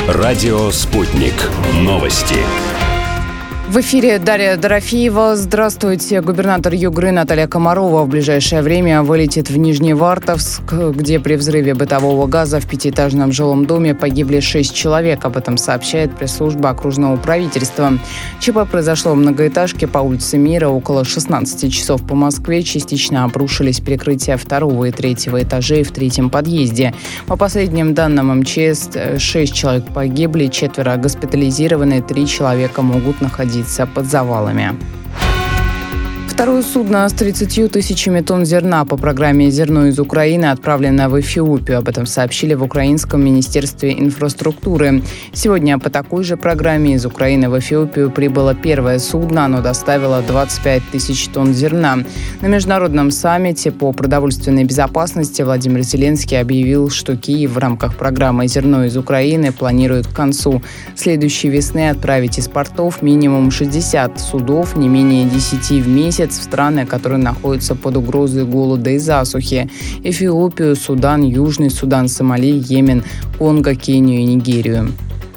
Радио «Спутник». Новости. В эфире Дарья Дорофеева. Здравствуйте. Губернатор Югры Наталья Комарова в ближайшее время вылетит в Нижневартовск, где при взрыве бытового газа в пятиэтажном жилом доме погибли 6 человек. Об этом сообщает пресс-служба окружного правительства. ЧП произошло в многоэтажке по улице Мира. Около 16 часов по Москве частично обрушились перекрытия 2 и 3 этажей в 3-м подъезде. По последним данным МЧС, 6 человек погибли, 4 госпитализированы, 3 человека могут находиться под завалами. Второе судно с 30 тысячами тонн зерна по программе «Зерно из Украины» отправлено в Эфиопию. Об этом сообщили в Украинском министерстве инфраструктуры. Сегодня по такой же программе из Украины в Эфиопию прибыло первое судно. Оно доставило 25 тысяч тонн зерна. На международном саммите по продовольственной безопасности Владимир Зеленский объявил, что Киев в рамках программы «Зерно из Украины» планирует к концу следующей весны отправить из портов минимум 60 судов, не менее 10 в месяц, в страны, которые находятся под угрозой голода и засухи: Эфиопию, Судан, Южный Судан, Сомали, Йемен, Конго, Кению и Нигерию.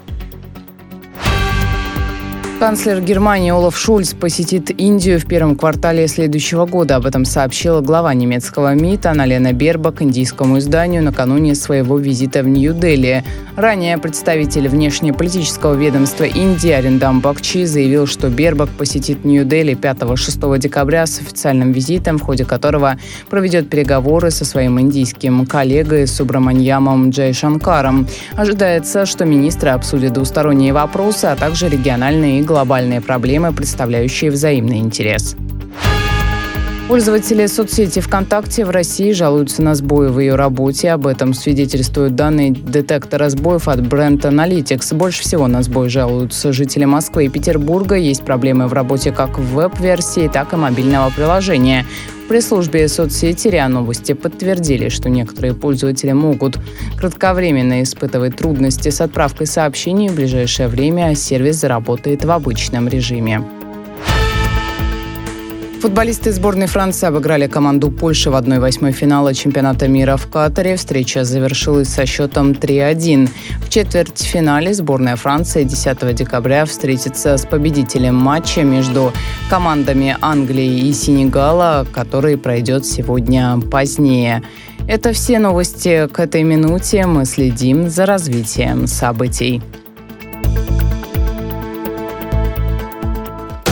Канцлер Германии Олаф Шольц посетит Индию в первом квартале следующего года. Об этом сообщила глава немецкого МИД Анна-Лена Бербок индийскому изданию накануне своего визита в Нью-Дели. Ранее представитель внешнеполитического ведомства Индии Ариндам Бакчи заявил, что Бербок посетит Нью-Дели 5-6 декабря с официальным визитом, в ходе которого проведет переговоры со своим индийским коллегой Субраманьямом Джайшанкаром. Ожидается, что министры обсудят двусторонние вопросы, а также региональные и глобальные проблемы, представляющие взаимный интерес. Пользователи соцсети ВКонтакте в России жалуются на сбои в ее работе. Об этом свидетельствуют данные детектора сбоев от Brand Analytics. Больше всего на сбой жалуются жители Москвы и Петербурга. Есть проблемы в работе как в веб-версии, так и мобильного приложения. В пресс-службе соцсети РИА Новости подтвердили, что некоторые пользователи могут кратковременно испытывать трудности с отправкой сообщений. В ближайшее время сервис заработает в обычном режиме. Футболисты сборной Франции обыграли команду Польши в 1/8 финала чемпионата мира в Катаре. Встреча завершилась со счетом 3-1. В четвертьфинале сборная Франции 10 декабря встретится с победителем матча между командами Англии и Сенегала, который пройдет сегодня позднее. Это все новости к этой минуте. Мы следим за развитием событий.